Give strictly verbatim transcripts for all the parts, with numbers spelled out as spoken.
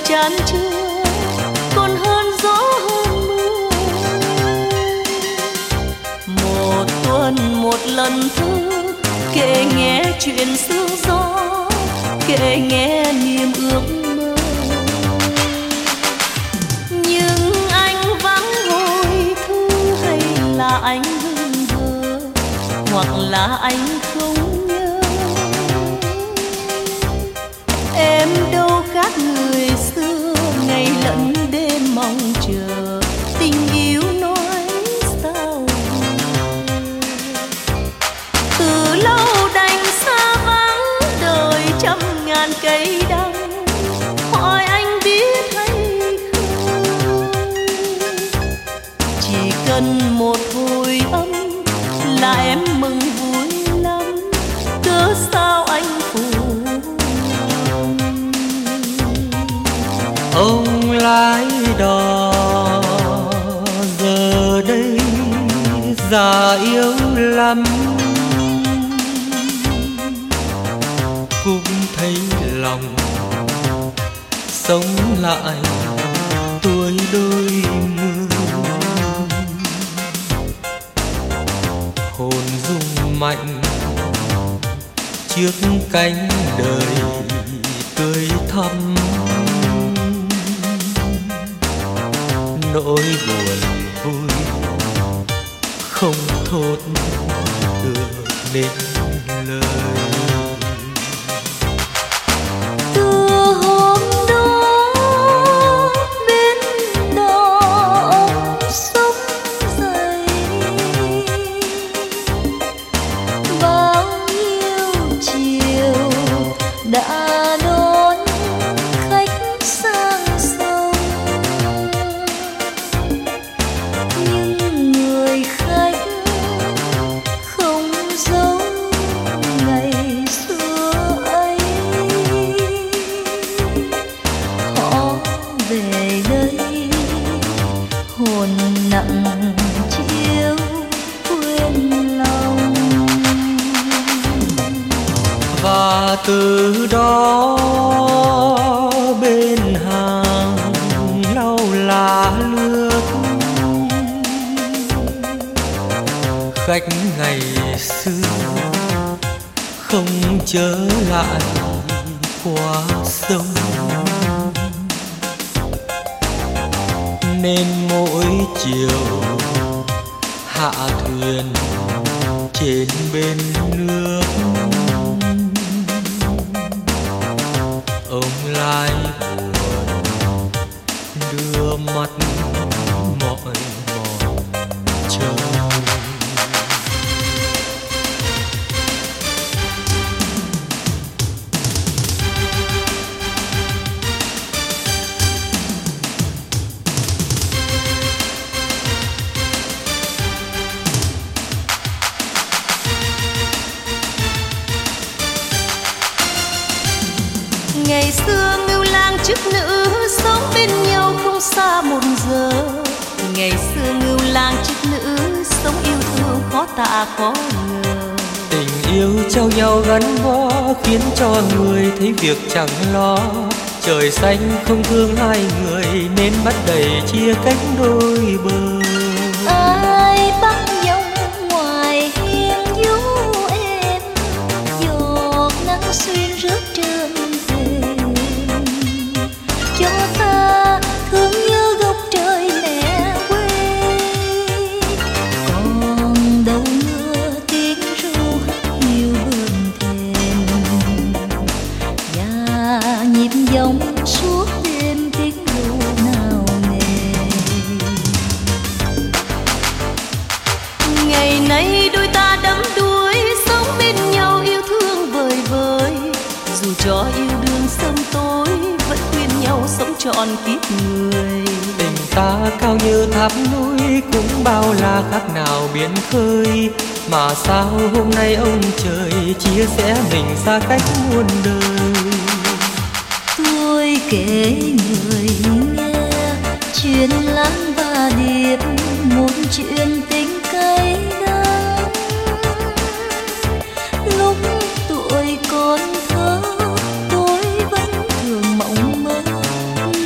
chan chứa còn hơn gió hơn mưa. Một tuần một lần thư kể nghe chuyện sương gió, kể nghe niềm ước mơ. Nhưng anh vắng hồi thư hay là anh hững hờ, hoặc là anh không nhớ. Em đâu khác người xưa, ngày lẫn đêm mong chờ tình yêu nói sao. Từ lâu đành xa vắng đời trăm ngàn cây đắng, hỏi anh biết hay không. Chỉ cần một hồi âm là em mừng vui lắm, cớ sao anh phụ. Ông lái đò giờ đây già yếu lắm, cũng thấy lòng sống lại tuổi đôi mươi. Hồn rung mạnh trước cánh đời tươi thắm, nỗi buồn vui không thốt được nên lời. Từ hôm đó bên đò ông sống dậy, bao nhiêu chiều đã đón khách sang sông. Nhưng người khách không giống ngày xưa ấy, họ về đây hồn nặng chiếu quên lòng. Và từ đó bên hàng lau lá lướt, khách ngày xưa không trở lại qua sông. Nên mỗi chiều hạ thuyền trên bên nước, ông lái buồn đưa mắt mỏi mòn trông. Ngày xưa ngưu lang chức nữ sống bên nhau không xa một giờ. Ngày xưa ngưu lang chức nữ sống yêu thương khó tả khó ngờ. Tình yêu trao nhau gắn bó khiến cho người thấy việc chẳng lo. Trời xanh không thương hai người nên bắt đầy chia cách đôi bờ. Ai bắt nhau ngoài hiên du em, giọt nắng xuyên rớt trên thềm, cho ta thương như góc trời mẹ quê. Còn đâu mưa tiếng ru nhiều bờn thềm, và nhịp dòng suốt đêm tiếng ru nào nề. Ngày nay đôi ta đắm đuối sống bên nhau yêu thương vời vợi. Dù cho yêu đương sớm tối vẫn khuyên nhau sống trọn kiếp người. Tình ta cao như tháp núi cũng bao la khác nào biển khơi. Mà sao hôm nay ông trời chia sẻ mình xa cách muôn đời. Tôi kể người nghe chuyện Lan và Điệp, một chuyện tình cay đắng. Lúc tuổi còn thơ tôi vẫn thường mộng mơ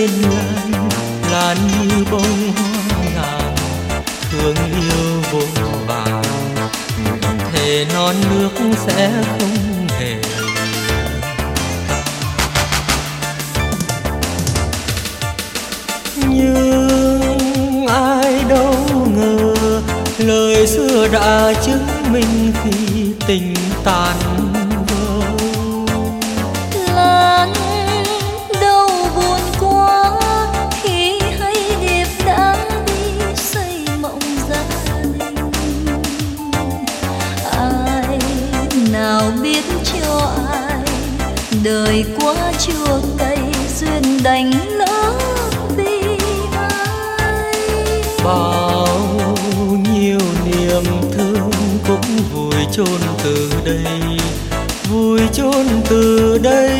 bên làn làn như bông hoa ngàn, thương yêu vô vàn, nguyện thề non nước sẽ không hề. Nhưng ai đâu ngờ lời xưa đã chứng minh khi tình tàn vỡ. Lan đâu buồn quá khi hay điệp đã đi xây mộng gia đình. Ai nào biết cho ai đời quá chua cay, duyên đành lỡ vì ai. Bao nhiêu niềm thương cũng vùi chôn từ đây, vùi chôn từ đây.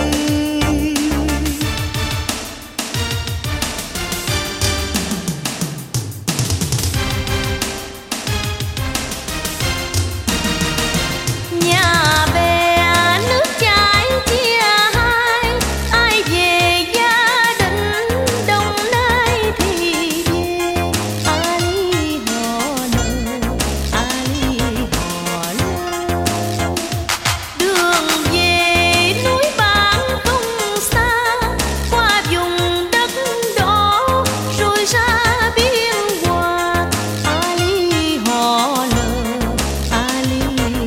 Nhà bè nước chảy chia hai, ai về gia đình Đồng Nai thì về, ai họ lỡ, ai họ lỡ. Đường về núi Bản không xa, qua vùng đất đỏ rồi ra biên hòa. Ai họ lỡ, ai họ lỡ.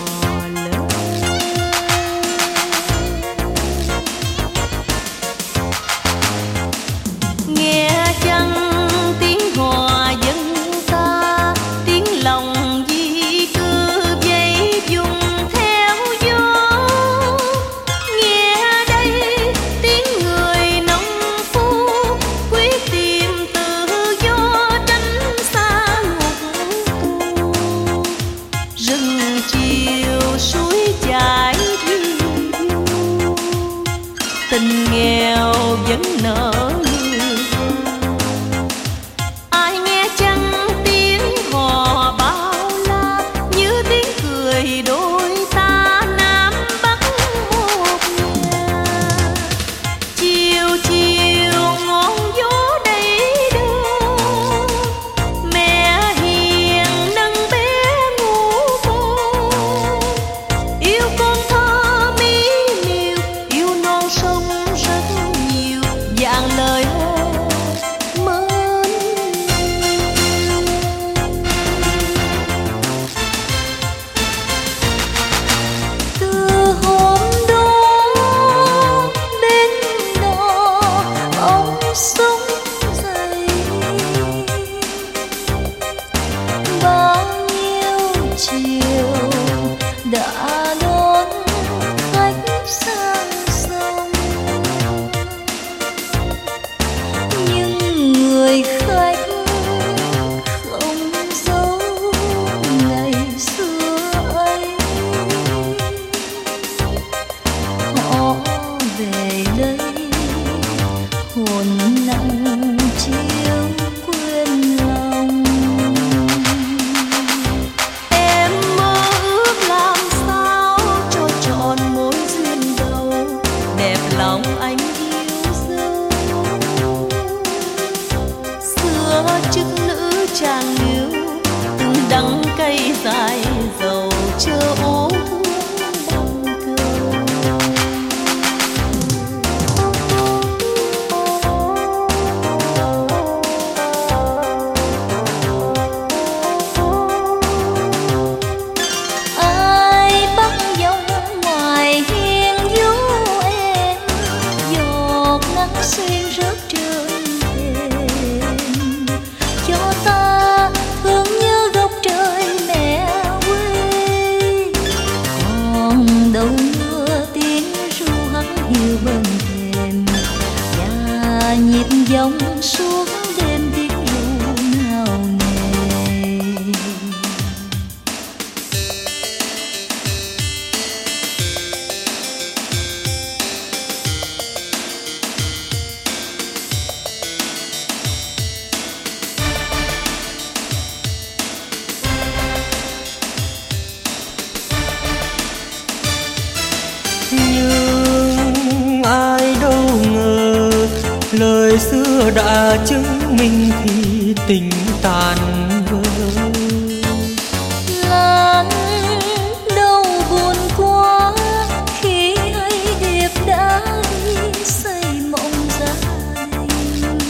Nghe chăng tiếng hò dân ca, tiếng lòng di cư dây vùng theo gió. Nghe đây tiếng người nông phu quyết tìm tự do, tránh xa ngục tù. Rừng chiều suối chảy thiêu, tình nghèo vẫn nở nụ hoa. Ai nghe chăng tiếng hò bao la, như tiếng cười đôi ta Nam Bắc một nhà. Chiều chiều ngọn gió đầy đưa, mẹ hiền nâng bé ngủ cô. Yêu con thơ mỹ miều, yêu non sông rất nhiều, dạng lời hò mến yêu. Từ hôm đó bên đó ông sống dậy, bao nhiêu chiều đã đón khách sang sông. Nhưng người khách không giấu ngày xưa ấy, họ về đây hồn nặng chiếu quên lòng. Em mơ ước làm sao cho trọn mối duyên đầu, đẹp lòng anh yêu dấu. Xưa chức nữ chàng níu, từng đắng cay dài dầu, chờ ô thương bằng cờ. Ai bắt dòng ngoài hiên vú em, giọt nắng xuyên rớt trên thềm, cho ta lời xưa đã chứng minh khi tình tàn vỡ. Láng đâu buồn quá khi hay hiệp đã đi xây mộng gia đình.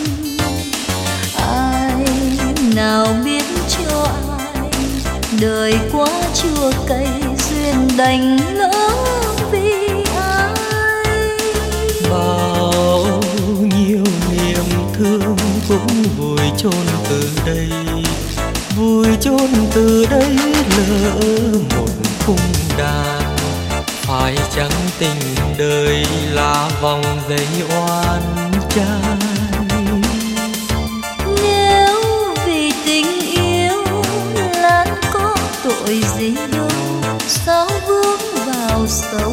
Ai nào biết cho ai đời quá chua cay, duyên đành lỡ vì ai. Bao nhiêu niềm thương cũng vùi chôn từ đây, vùi chôn từ đây lỡ một khung đàn. Phải chăng tình đời là vòng dây oan trai? Nếu vì tình yêu Lan có tội gì đâu, sao vướng vào sâu.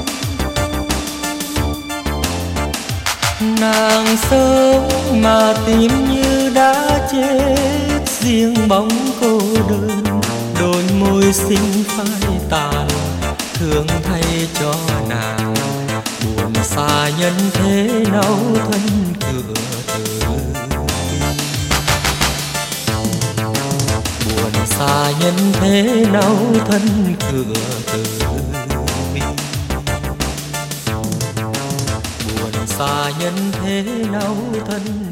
Nàng sớm mà tim như đã chết, riêng bóng cô đơn đôi môi xinh phai tàn. Thương thay cho nàng buồn xa nhân thế nấu thân cửa từ bi. Buồn xa nhân thế nấu thân cửa từ bi. Buồn xa nhân thế nấu thân